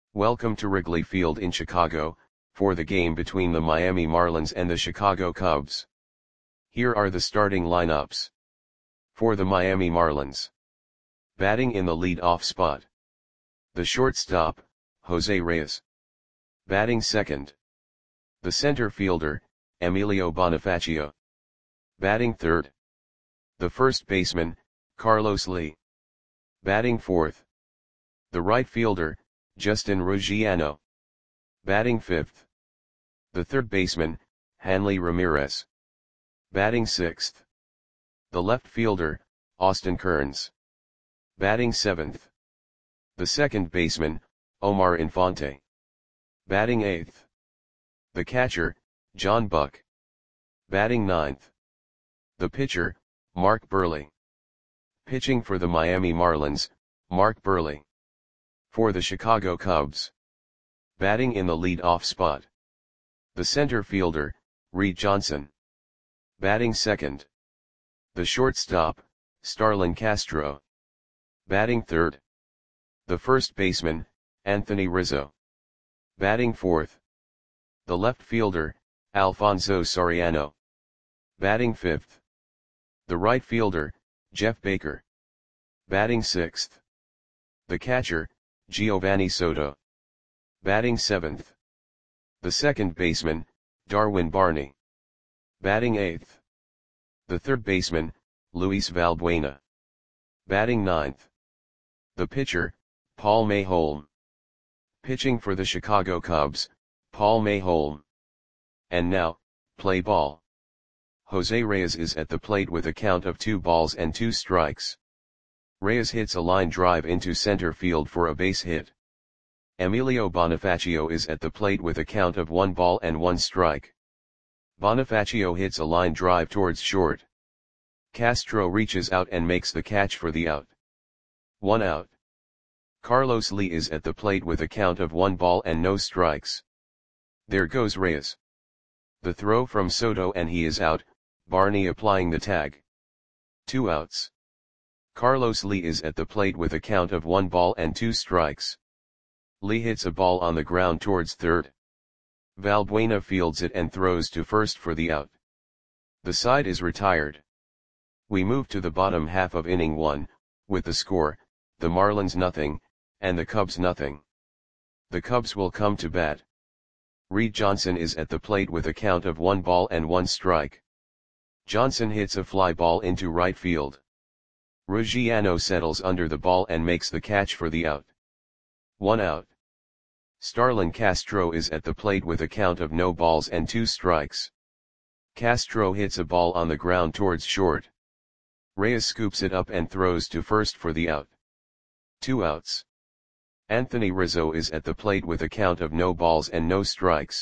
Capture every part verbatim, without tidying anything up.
Welcome to Wrigley Field in Chicago, for the game between the Miami Marlins and the Chicago Cubs. Here are the starting lineups. For the Miami Marlins. Batting in the lead-off spot. The shortstop, Jose Reyes. Batting second. The center fielder, Emilio Bonifacio. Batting third. The first baseman, Carlos Lee. Batting fourth. The right fielder, Justin Ruggiano. Batting fifth. The third baseman, Hanley Ramirez. Batting sixth. The left fielder, Austin Kearns. Batting seventh. The second baseman, Omar Infante. Batting eighth. The catcher, John Buck. Batting ninth. The pitcher, Mark Buehrle. Pitching for the Miami Marlins, Mark Buehrle. For the Chicago Cubs. Batting in the lead-off spot. The center fielder, Reed Johnson. Batting second. The shortstop, Starlin Castro. Batting third. The first baseman, Anthony Rizzo. Batting fourth. The left fielder, Alfonso Soriano. Batting fifth. The right fielder, Jeff Baker. Batting sixth. The catcher, Giovanni Soto. Batting seventh. The second baseman, Darwin Barney. Batting eighth. The third baseman, Luis Valbuena. Batting ninth. The pitcher, Paul Mayholm. Pitching for the Chicago Cubs, Paul Mayholm. And now, play ball. Jose Reyes is at the plate with a count of two balls and two strikes. Reyes hits a line drive into center field for a base hit. Emilio Bonifacio is at the plate with a count of one ball and one strike. Bonifacio hits a line drive towards short. Castro reaches out and makes the catch for the out. One out. Carlos Lee is at the plate with a count of one ball and no strikes. There goes Reyes. The throw from Soto and he is out, Barney applying the tag. Two outs. Carlos Lee is at the plate with a count of one ball and two strikes. Lee hits a ball on the ground towards third. Valbuena fields it and throws to first for the out. The side is retired. We move to the bottom half of inning one, with the score, the Marlins nothing, and the Cubs nothing. The Cubs will come to bat. Reed Johnson is at the plate with a count of one ball and one strike. Johnson hits a fly ball into right field. Ruggiano settles under the ball and makes the catch for the out. One out. Starlin Castro is at the plate with a count of no balls and two strikes. Castro hits a ball on the ground towards short. Reyes scoops it up and throws to first for the out. Two outs. Anthony Rizzo is at the plate with a count of no balls and no strikes.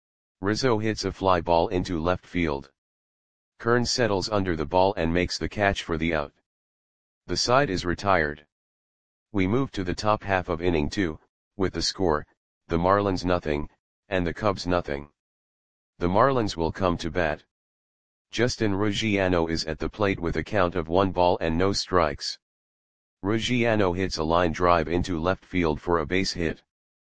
Rizzo hits a fly ball into left field. Kearns settles under the ball and makes the catch for the out. The side is retired. We move to the top half of inning two, with the score, the Marlins nothing, and the Cubs nothing. The Marlins will come to bat. Justin Ruggiano is at the plate with a count of one ball and no strikes. Ruggiano hits a line drive into left field for a base hit.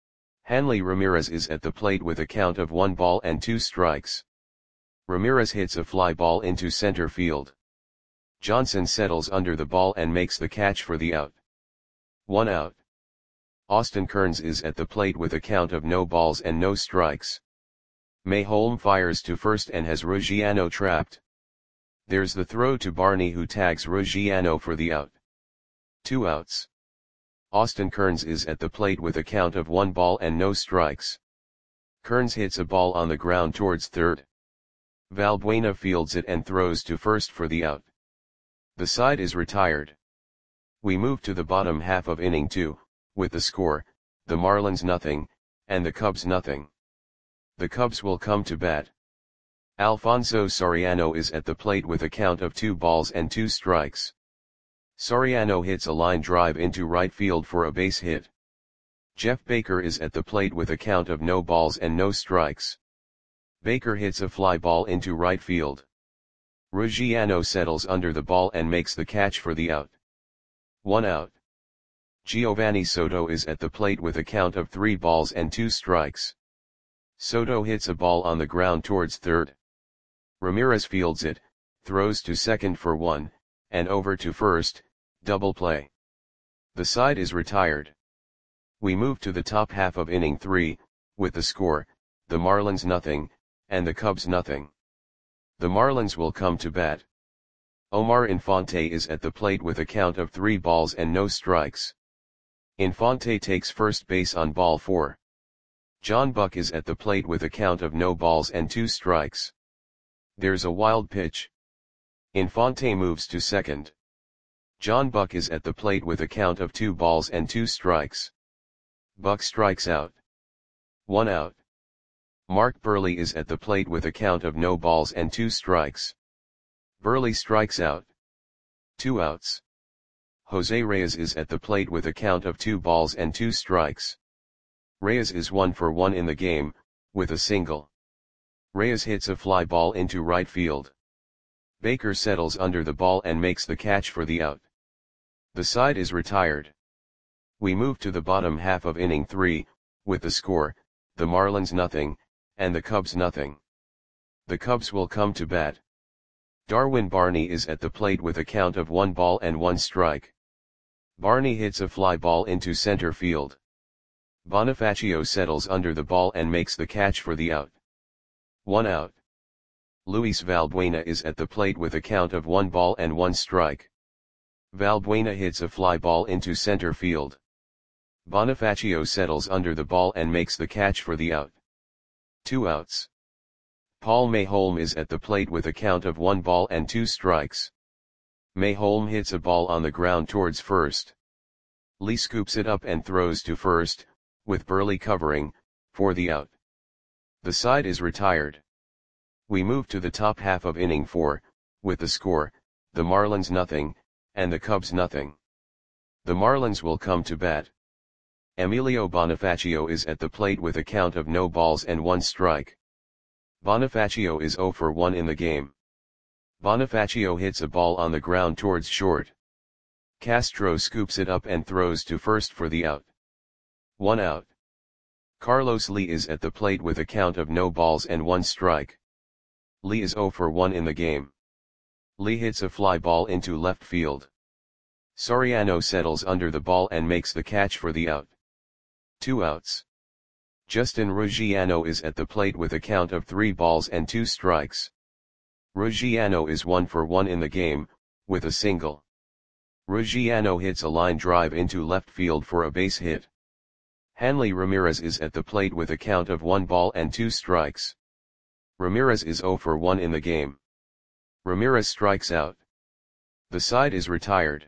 Hanley Ramirez is at the plate with a count of one ball and two strikes. Ramirez hits a fly ball into center field. Johnson settles under the ball and makes the catch for the out. One out. Austin Kearns is at the plate with a count of no balls and no strikes. Mayholm fires to first and has Ruggiano trapped. There's the throw to Barney who tags Ruggiano for the out. Two outs. Austin Kearns is at the plate with a count of one ball and no strikes. Kearns hits a ball on the ground towards third. Valbuena fields it and throws to first for the out. The side is retired. We move to the bottom half of inning two, with the score, the Marlins nothing, and the Cubs nothing. The Cubs will come to bat. Alfonso Soriano is at the plate with a count of two balls and two strikes. Soriano hits a line drive into right field for a base hit. Jeff Baker is at the plate with a count of no balls and no strikes. Baker hits a fly ball into right field. Ruggiano settles under the ball and makes the catch for the out. One out. Giovanni Soto is at the plate with a count of three balls and two strikes. Soto hits a ball on the ground towards third. Ramirez fields it, throws to second for one, and over to first, double play. The side is retired. We move to the top half of inning three, with the score, the Marlins nothing, and the Cubs nothing. The Marlins will come to bat. Omar Infante is at the plate with a count of three balls and no strikes. Infante takes first base on ball four. John Buck is at the plate with a count of no balls and two strikes. There's a wild pitch. Infante moves to second. John Buck is at the plate with a count of two balls and two strikes. Buck strikes out. One out. Mark Buehrle is at the plate with a count of no balls and two strikes. Buehrle strikes out. Two outs. Jose Reyes is at the plate with a count of two balls and two strikes. Reyes is one for one in the game, with a single. Reyes hits a fly ball into right field. Baker settles under the ball and makes the catch for the out. The side is retired. We move to the bottom half of inning three, with the score, the Marlins nothing, and the Cubs nothing. The Cubs will come to bat. Darwin Barney is at the plate with a count of one ball and one strike. Barney hits a fly ball into center field. Bonifacio settles under the ball and makes the catch for the out. One out. Luis Valbuena is at the plate with a count of one ball and one strike. Valbuena hits a fly ball into center field. Bonifacio settles under the ball and makes the catch for the out. Two outs. Paul Mayholm is at the plate with a count of one ball and two strikes. Mayholm hits a ball on the ground towards first. Lee scoops it up and throws to first, with Buehrle covering, for the out. The side is retired. We move to the top half of inning four, with the score, the Marlins nothing, and the Cubs nothing. The Marlins will come to bat. Emilio Bonifacio is at the plate with a count of no balls and one strike. Bonifacio is zero for one in the game. Bonifacio hits a ball on the ground towards short. Castro scoops it up and throws to first for the out. One out. Carlos Lee is at the plate with a count of no balls and one strike. Lee is zero for one in the game. Lee hits a fly ball into left field. Soriano settles under the ball and makes the catch for the out. Two outs. Justin Ruggiano is at the plate with a count of three balls and two strikes. Ruggiano is one for one in the game, with a single. Ruggiano hits a line drive into left field for a base hit. Hanley Ramirez is at the plate with a count of one ball and two strikes. Ramirez is zero for one in the game. Ramirez strikes out. The side is retired.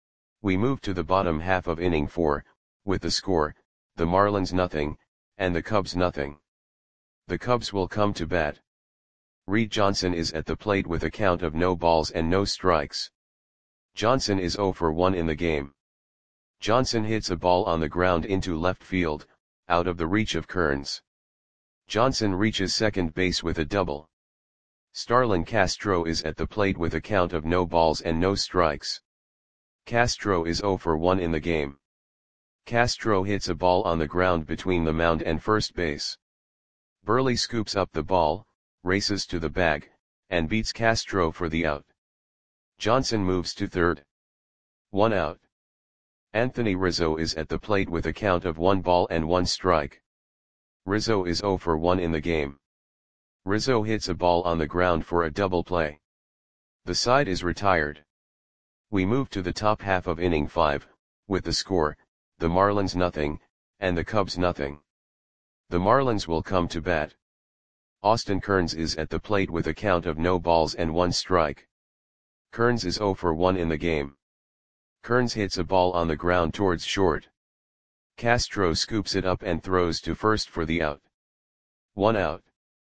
We move to the bottom half of inning four, with the score, the Marlins nothing, and the Cubs nothing. The Cubs will come to bat. Reed Johnson is at the plate with a count of no balls and no strikes. Johnson is zero for one in the game. Johnson hits a ball on the ground into left field, out of the reach of Kearns. Johnson reaches second base with a double. Starlin Castro is at the plate with a count of no balls and no strikes. Castro is zero for one in the game. Castro hits a ball on the ground between the mound and first base. Buehrle scoops up the ball, races to the bag, and beats Castro for the out. Johnson moves to third. One out. Anthony Rizzo is at the plate with a count of one ball and one strike. Rizzo is zero for one in the game. Rizzo hits a ball on the ground for a double play. The side is retired. We move to the top half of inning five, with the score, the Marlins nothing, and the Cubs nothing. The Marlins will come to bat. Austin Kearns is at the plate with a count of no balls and one strike. Kearns is zero for one in the game. Kearns hits a ball on the ground towards short. Castro scoops it up and throws to first for the out. One out.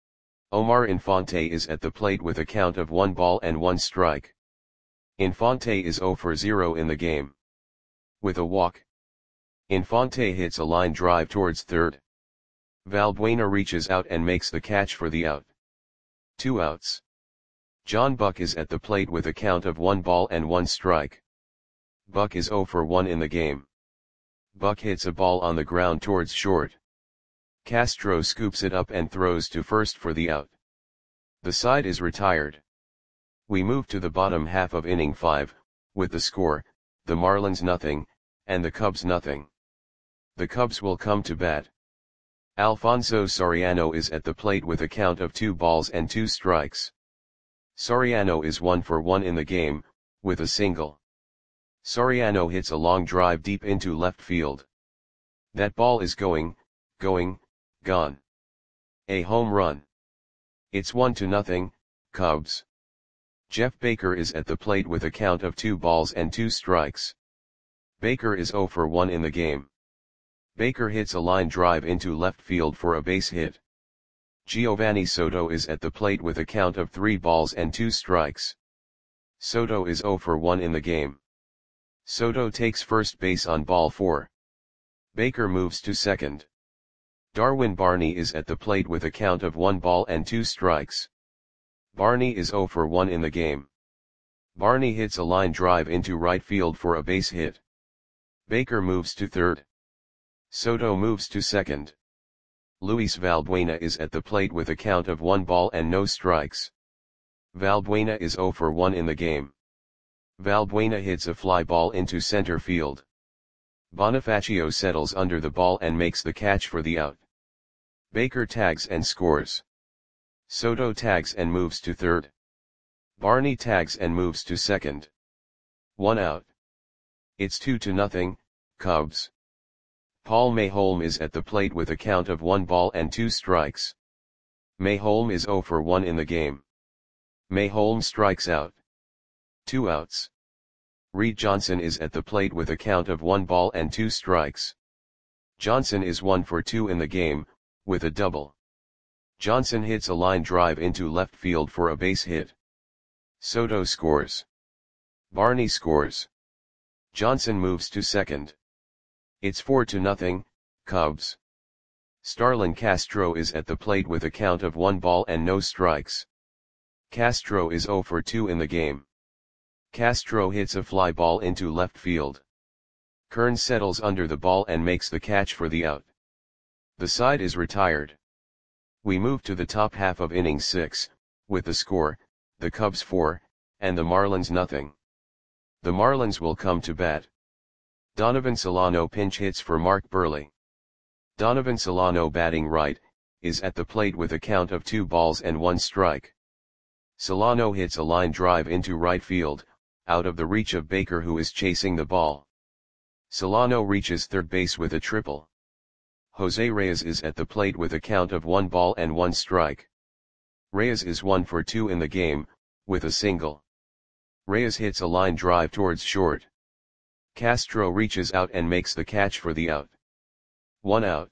Omar Infante is at the plate with a count of one ball and one strike. Infante is zero for zero in the game. With a walk. Infante hits a line drive towards third. Valbuena reaches out and makes the catch for the out. Two outs. John Buck is at the plate with a count of one ball and one strike. Buck is zero for one in the game. Buck hits a ball on the ground towards short. Castro scoops it up and throws to first for the out. The side is retired. We move to the bottom half of inning five, with the score, the Marlins nothing, and the Cubs nothing. The Cubs will come to bat. Alfonso Soriano is at the plate with a count of two balls and two strikes. Soriano is one for one in the game, with a single. Soriano hits a long drive deep into left field. That ball is going, going, gone. A home run. It's one to nothing, Cubs. Jeff Baker is at the plate with a count of two balls and two strikes. Baker is zero for one in the game. Baker hits a line drive into left field for a base hit. Giovanni Soto is at the plate with a count of three balls and two strikes. Soto is zero for one in the game. Soto takes first base on ball four. Baker moves to second. Darwin Barney is at the plate with a count of one ball and two strikes. Barney is zero for one in the game. Barney hits a line drive into right field for a base hit. Baker moves to third. Soto moves to second. Luis Valbuena is at the plate with a count of one ball and no strikes. Valbuena is zero for one in the game. Valbuena hits a fly ball into center field. Bonifacio settles under the ball and makes the catch for the out. Baker tags and scores. Soto tags and moves to third. Barney tags and moves to second. One out. It's two to nothing, Cubs. Paul Mayholm is at the plate with a count of one ball and two strikes. Mayholm is zero for one in the game. Mayholm strikes out. Two outs. Reed Johnson is at the plate with a count of one ball and two strikes. Johnson is one for two in the game, with a double. Johnson hits a line drive into left field for a base hit. Soto scores. Barney scores. Johnson moves to second. It's four to nothing, Cubs. Starlin Castro is at the plate with a count of one ball and no strikes. Castro is zero for two in the game. Castro hits a fly ball into left field. Kern settles under the ball and makes the catch for the out. The side is retired. We move to the top half of inning six, with the score, the Cubs four, and the Marlins nothing. The Marlins will come to bat. Donovan Solano pinch hits for Mark Buehrle. Donovan Solano, batting right, is at the plate with a count of two balls and one strike. Solano hits a line drive into right field, out of the reach of Baker, who is chasing the ball. Solano reaches third base with a triple. Jose Reyes is at the plate with a count of one ball and one strike. Reyes is one for two in the game, with a single. Reyes hits a line drive towards short. Castro reaches out and makes the catch for the out. One out.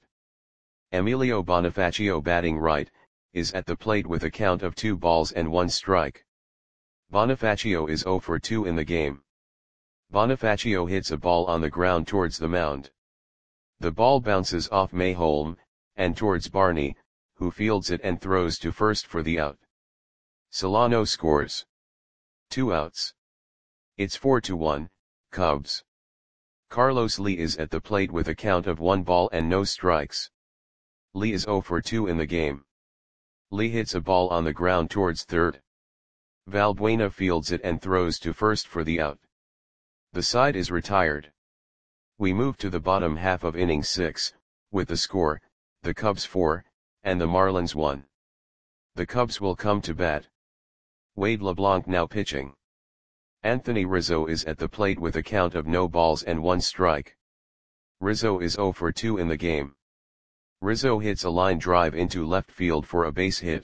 Emilio Bonifacio, batting right, is at the plate with a count of two balls and one strike. Bonifacio is zero for two in the game. Bonifacio hits a ball on the ground towards the mound. The ball bounces off Mayholm, and towards Barney, who fields it and throws to first for the out. Solano scores. Two outs. It's four to one, Cubs. Carlos Lee is at the plate with a count of one ball and no strikes. Lee is zero for two in the game. Lee hits a ball on the ground towards third. Valbuena fields it and throws to first for the out. The side is retired. We move to the bottom half of inning six, with the score, the Cubs four, and the Marlins one. The Cubs will come to bat. Wade LeBlanc now pitching. Anthony Rizzo is at the plate with a count of no balls and one strike. Rizzo is zero for two in the game. Rizzo hits a line drive into left field for a base hit.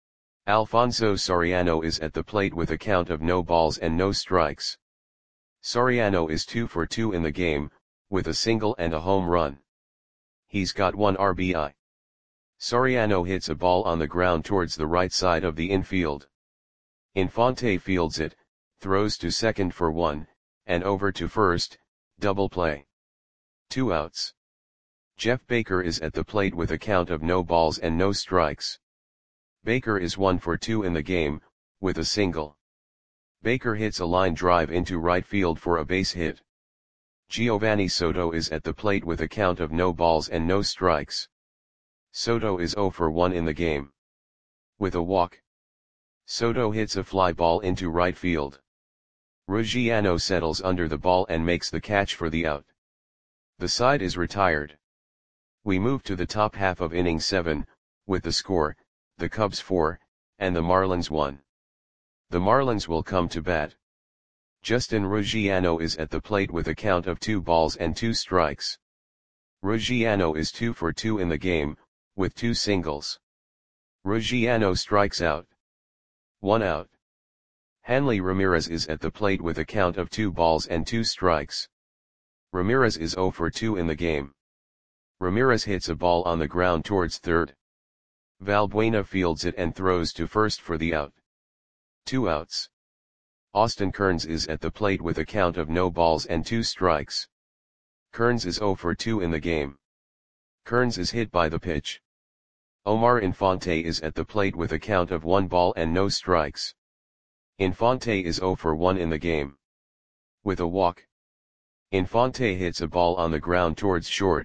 Alfonso Soriano is at the plate with a count of no balls and no strikes. Soriano is two for two in the game, with a single and a home run. He's got one R B I. Soriano hits a ball on the ground towards the right side of the infield. Infante fields it, throws to second for one, and over to first, double play. Two outs. Jeff Baker is at the plate with a count of no balls and no strikes. Baker is one for two in the game, with a single. Baker hits a line drive into right field for a base hit. Giovanni Soto is at the plate with a count of no balls and no strikes. Soto is zero for one in the game. With a walk, Soto hits a fly ball into right field. Ruggiano settles under the ball and makes the catch for the out. The side is retired. We move to the top half of inning seven, with the score, the Cubs four, and the Marlins one. The Marlins will come to bat. Justin Ruggiano is at the plate with a count of two balls and two strikes. Ruggiano is two for two in the game, with two singles. Ruggiano strikes out. One out. Hanley Ramirez is at the plate with a count of two balls and two strikes. Ramirez is zero for two in the game. Ramirez hits a ball on the ground towards third. Valbuena fields it and throws to first for the out. Two outs. Austin Kearns is at the plate with a count of no balls and two strikes. Kearns is zero for two in the game. Kearns is hit by the pitch. Omar Infante is at the plate with a count of one ball and no strikes. Infante is zero for one in the game. With a walk, Infante hits a ball on the ground towards short.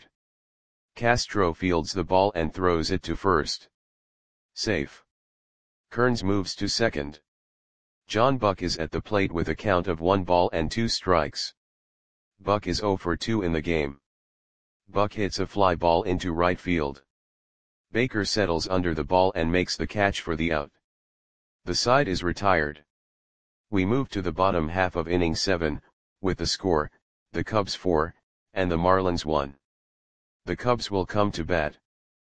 Castro fields the ball and throws it to first. Safe. Kearns moves to second. John Buck is at the plate with a count of one ball and two strikes. Buck is zero for two in the game. Buck hits a fly ball into right field. Baker settles under the ball and makes the catch for the out. The side is retired. We move to the bottom half of inning seven, with the score, the Cubs four, and the Marlins one. The Cubs will come to bat.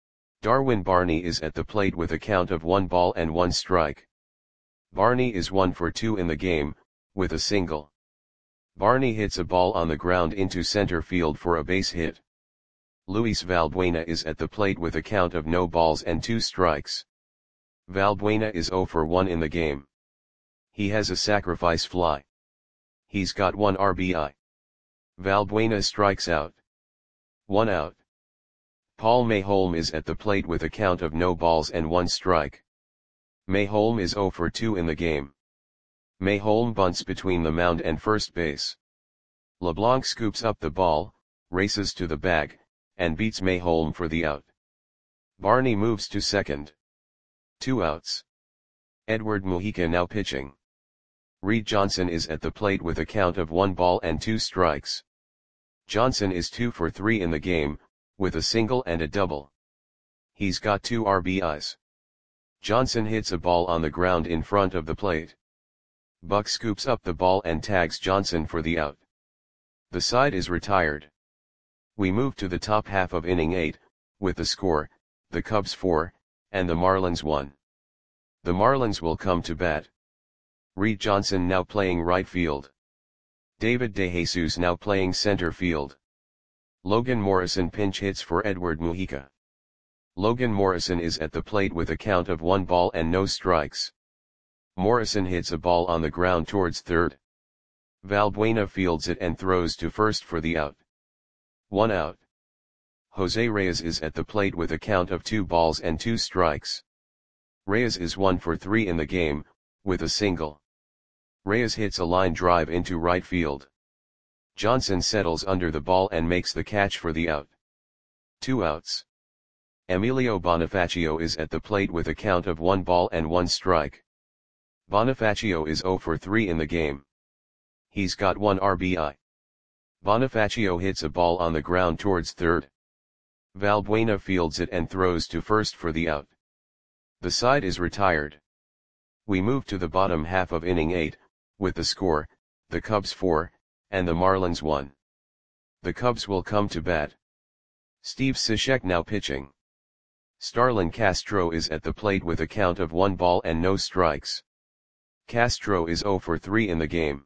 Darwin Barney is at the plate with a count of one ball and one strike. Barney is one for two in the game, with a single. Barney hits a ball on the ground into center field for a base hit. Luis Valbuena is at the plate with a count of no balls and two strikes. Valbuena is zero for one in the game. He has a sacrifice fly. He's got one R B I. Valbuena strikes out. One out. Paul Mayholm is at the plate with a count of no balls and one strike. Mayholm is zero for two in the game. Mayholm bunts between the mound and first base. LeBlanc scoops up the ball, races to the bag, and beats Mayholm for the out. Barney moves to second. Two outs. Edward Mujica now pitching. Reed Johnson is at the plate with a count of one ball and two strikes. Johnson is two for three in the game, with a single and a double. He's got two R B Is. Johnson hits a ball on the ground in front of the plate. Buck scoops up the ball and tags Johnson for the out. The side is retired. We move to the top half of inning eight, with the score, the Cubs four, and the Marlins one. The Marlins will come to bat. Reed Johnson now playing right field. David DeJesus now playing center field. Logan Morrison pinch hits for Edward Mujica. Logan Morrison is at the plate with a count of one ball and no strikes. Morrison hits a ball on the ground towards third. Valbuena fields it and throws to first for the out. One out. Jose Reyes is at the plate with a count of two balls and two strikes. Reyes is one for three in the game, with a single. Reyes hits a line drive into right field. Johnson settles under the ball and makes the catch for the out. Two outs. Emilio Bonifacio is at the plate with a count of one ball and one strike. Bonifacio is zero for three in the game. He's got one R B I. Bonifacio hits a ball on the ground towards third. Valbuena fields it and throws to first for the out. The side is retired. We move to the bottom half of inning eight, with the score, the Cubs four, and the Marlins one. The Cubs will come to bat. Steve Cishek now pitching. Starlin Castro is at the plate with a count of one ball and no strikes. Castro is zero for three in the game.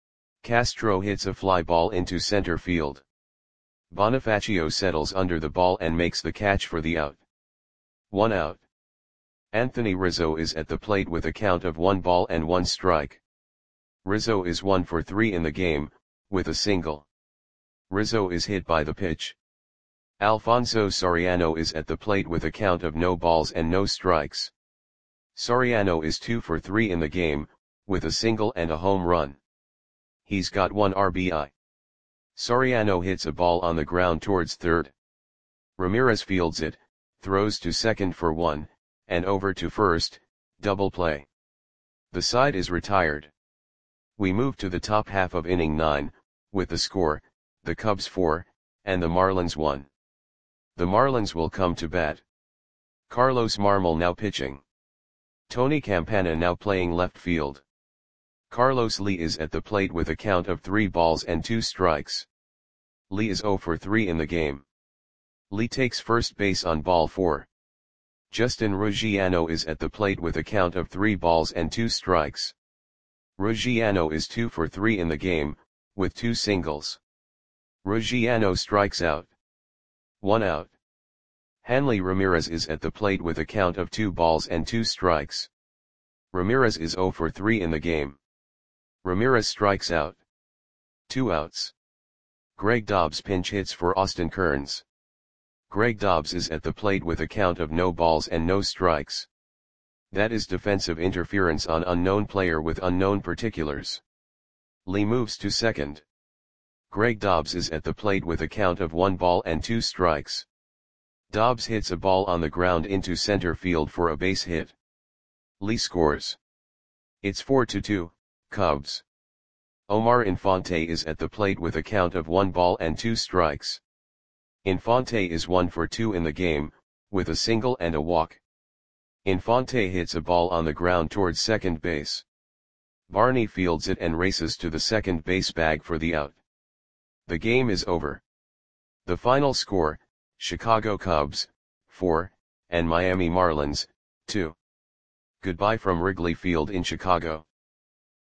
Castro hits a fly ball into center field. Bonifacio settles under the ball and makes the catch for the out. One out. Anthony Rizzo is at the plate with a count of one ball and one strike. Rizzo is one for three in the game, with a single. Rizzo is hit by the pitch. Alfonso Soriano is at the plate with a count of no balls and no strikes. Soriano is two for three in the game, with a single and a home run. He's got one R B I. Soriano hits a ball on the ground towards third. Ramirez fields it, throws to second for one, and over to first, double play. The side is retired. We move to the top half of inning nine, with the score, the Cubs four, and the Marlins one. The Marlins will come to bat. Carlos Marmol now pitching. Tony Campana now playing left field. Carlos Lee is at the plate with a count of three balls and two strikes. Lee is zero for three in the game. Lee takes first base on ball four. Justin Ruggiano is at the plate with a count of three balls and two strikes. Ruggiano is two for three in the game, with two singles. Ruggiano strikes out. One out. Hanley Ramirez is at the plate with a count of two balls and two strikes. Ramirez is zero for three in the game. Ramirez strikes out. Two outs. Greg Dobbs pinch hits for Austin Kearns. Greg Dobbs is at the plate with a count of no balls and no strikes. That is defensive interference on unknown player with unknown particulars. Lee moves to second. Greg Dobbs is at the plate with a count of one ball and two strikes. Dobbs hits a ball on the ground into center field for a base hit. Lee scores. It's four to two, Cubs. Omar Infante is at the plate with a count of one ball and two strikes. Infante is one for two in the game, with a single and a walk. Infante hits a ball on the ground towards second base. Barney fields it and races to the second base bag for the out. The game is over. The final score, Chicago Cubs, four, and Miami Marlins, two. Goodbye from Wrigley Field in Chicago.